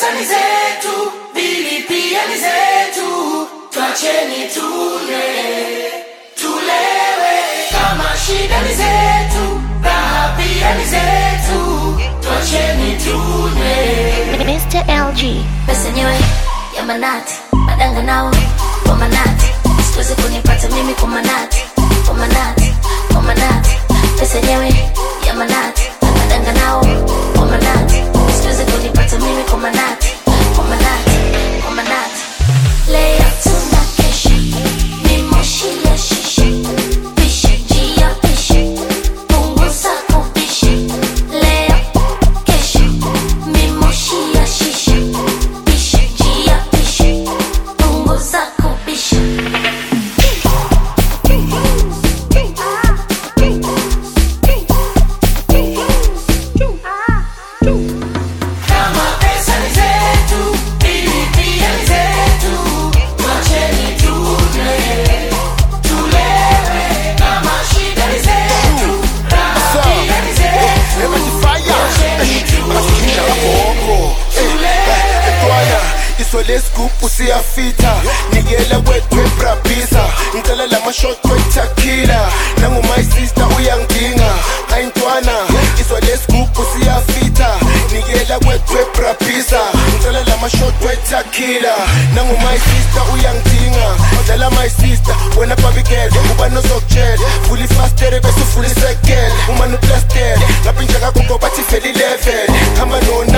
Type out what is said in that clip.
pesa ni zetu, bili pia ni zetu. Tuacheni tule, tulewe. Kama shida ni zetu, raha pia ni zetu. Tuacheni tule. Mr. LG. Pesa nyewe ya manati, madanga nao kwa manati. Siwezi kunipata mimi kwa manati, kwa manati, kwa manati. Pesa nyewe ya manati, madanga nao kwa manati. Siwezi kunipata mimi kwa manati, kwa manati, kwa manati. Leo tunakesha, ni moshi ya shisha. Pisha njia pisha, punguza kupisha. Leo kesha, ni moshi ya shisha. Pisha njia pisha, punguza kupisha. Kama pesa ni zetu, bili pia ni zetu. Tuacheni tule, tulewe. Kama shida ni zetu, raha pia ni zetu. Tuacheni tule, tulewe. Iswele scoop usiyafita Nigela wetwe brabisa Ngicela lama shot wetakila Nangu my sister uyangidinga Ayintwana Iswele scoop usiyafita Nigela wetwe brabisa Ngicela lama shot wetakila Nangu my sister uyangidinga Odala my sister wena baby girl Uba nozokutshela Fully faster bese fully second Uma no plaster Ngapinja kako bathi veli level Hamba noni